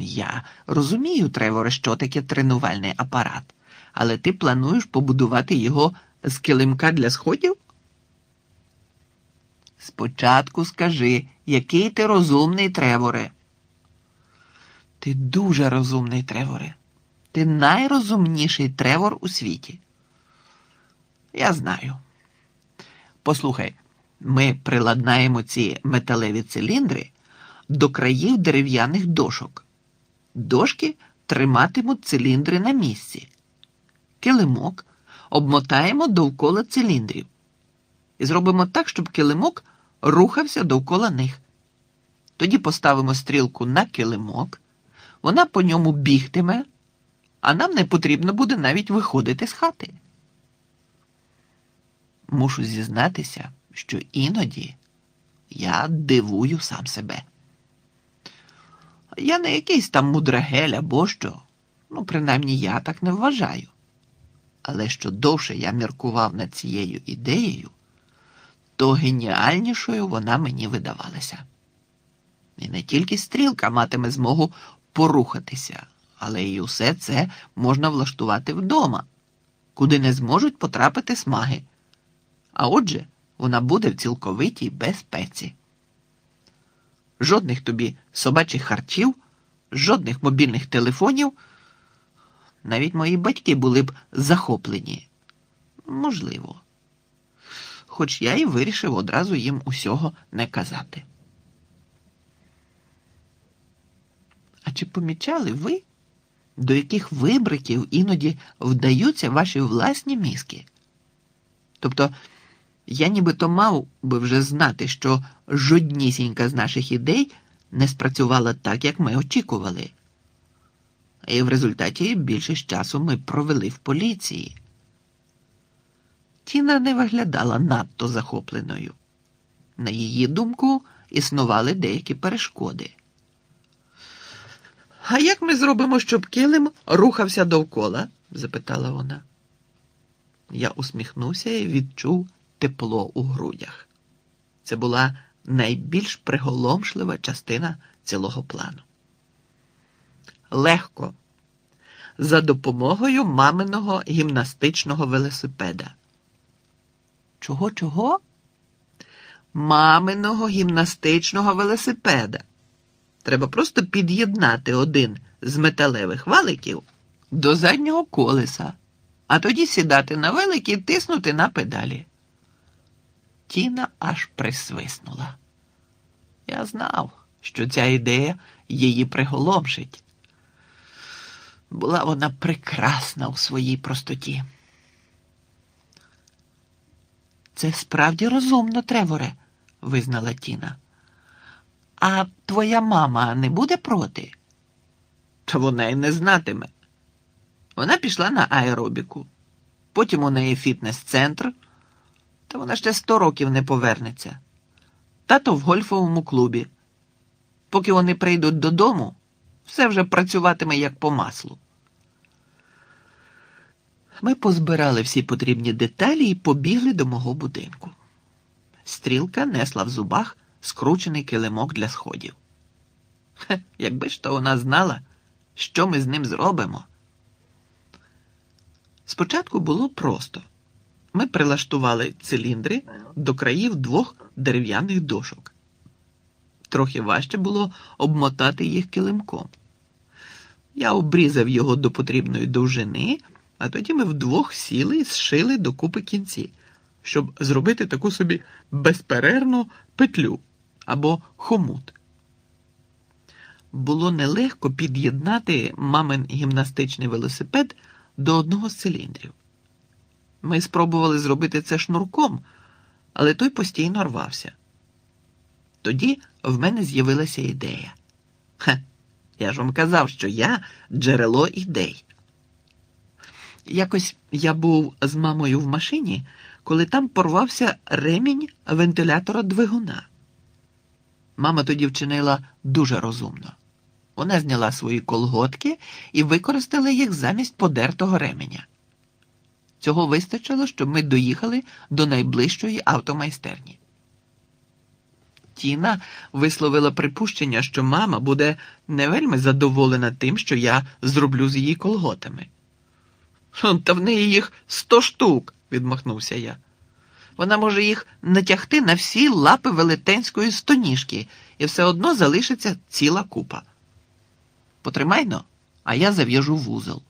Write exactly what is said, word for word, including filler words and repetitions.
Я розумію, Треворе, що таке тренувальний апарат, але ти плануєш побудувати його з килимка для сходів? Спочатку скажи, який ти розумний, Треворе. Ти дуже розумний, Треворе. Ти найрозумніший Тревор у світі. Я знаю. Послухай, ми приладнаємо ці металеві циліндри до країв дерев'яних дошок. Дошки триматимуть циліндри на місці. Килимок обмотаємо довкола циліндрів. І зробимо так, щоб килимок рухався довкола них. Тоді поставимо стрілку на килимок, вона по ньому бігтиме, а нам не потрібно буде навіть виходити з хати. Мушу зізнатися, що іноді я дивую сам себе. Я не якийсь там мудрагель або що, ну, принаймні я так не вважаю. Але що довше я міркував над цією ідеєю, то геніальнішою вона мені видавалася. І не тільки стрілка матиме змогу порухатися, але й усе це можна влаштувати вдома, куди не зможуть потрапити смаги. А отже, вона буде в цілковитій безпеці. Жодних тобі собачих харчів, жодних мобільних телефонів. Навіть мої батьки були б захоплені. Можливо. Хоч я і вирішив одразу їм усього не казати. А чи помічали ви, до яких вибриків іноді вдаються ваші власні мізки? Тобто, я нібито мав би вже знати, що жоднісінька з наших ідей не спрацювала так, як ми очікували. І в результаті більшість часу ми провели в поліції. Тіна не виглядала надто захопленою. На її думку, існували деякі перешкоди. «А як ми зробимо, щоб килим рухався довкола?» – запитала вона. Я усміхнувся і відчув тепло у грудях. Це була найбільш приголомшлива частина цілого плану. Легко. За допомогою маминого гімнастичного велосипеда. Чого-чого? Маминого гімнастичного велосипеда. Треба просто під'єднати один з металевих валиків до заднього колеса, а тоді сідати на велик і тиснути на педалі. Тіна аж присвиснула. Я знав, що ця ідея її приголомшить. Була вона прекрасна у своїй простоті. «Це справді розумно, Треворе», – визнала Тіна. «А твоя мама не буде проти?» Та вона й не знатиме. Вона пішла на аеробіку. Потім у неї фітнес-центр. Та вона ще сто років не повернеться. Тато в гольфовому клубі. Поки вони прийдуть додому, все вже працюватиме як по маслу. Ми позбирали всі потрібні деталі і побігли до мого будинку. Стрілка несла в зубах скручений килимок для сходів. Хе, якби ж то вона знала, що ми з ним зробимо. Спочатку було просто. Ми прилаштували циліндри до країв двох дерев'яних дошок. Трохи важче було обмотати їх килимком. Я обрізав його до потрібної довжини, а тоді ми вдвох сіли і зшили докупи кінці, щоб зробити таку собі безперервну петлю або хомут. Було нелегко під'єднати мамин гімнастичний велосипед до одного з циліндрів. Ми спробували зробити це шнурком, але той постійно рвався. Тоді в мене з'явилася ідея. Хе, я ж вам казав, що я джерело ідей. Якось я був з мамою в машині, коли там порвався ремінь вентилятора двигуна. Мама тоді вчинила дуже розумно. Вона зняла свої колготки і використала їх замість подертого ременя. Цього вистачило, щоб ми доїхали до найближчої автомайстерні. Тіна висловила припущення, що мама буде не вельми задоволена тим, що я зроблю з її колготами. Та в неї їх сто штук, відмахнувся я. Вона може їх натягти на всі лапи велетенської стоніжки, і все одно залишиться ціла купа. Потримай-но, а я зав'яжу вузол.